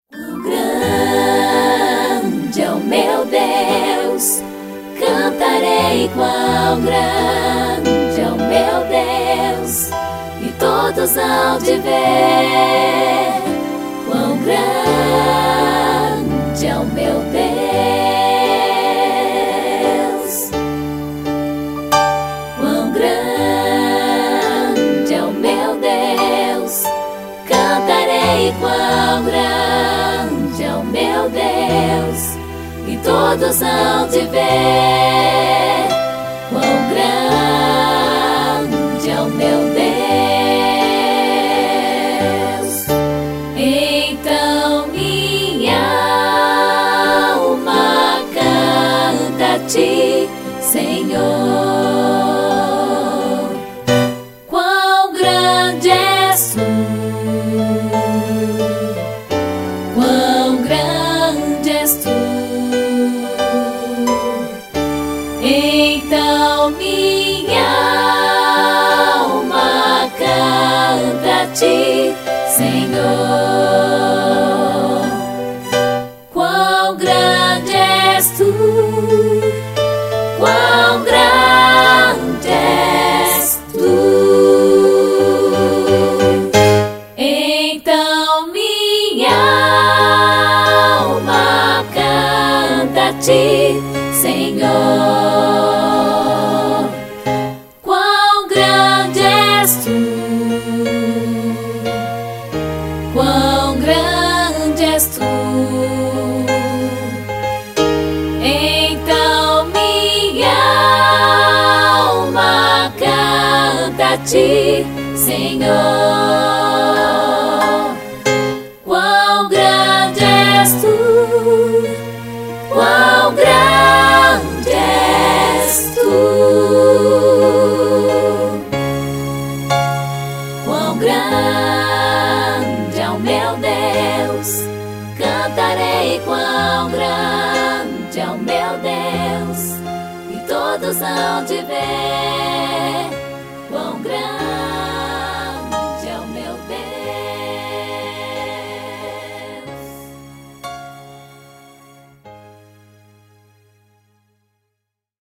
Quão grande é o meu Deus, cantarei quão grande é o meu Deus, e todos hão de ver quão grande é o meu Deus. Quão grande é o meu Deus, cantarei quão grande é o meu Deus, e todos hão de ver quão grande é o meu Deus. Então minha alma canta a ti, Senhor. Quão grande és tu, quão grande és tu. Então minha alma canta a ti, Senhor. Quão grande és tu, quão grande és tu. Então minha alma canta a ti, Senhor. Quão grande és tu, quão grande és tu. Então minha alma canta a ti, Senhor. Quão grande és tu, quão grande és tu. Quão grande é o meu Deus, cantarei quão grande é o meu Deus, e todos hão de ver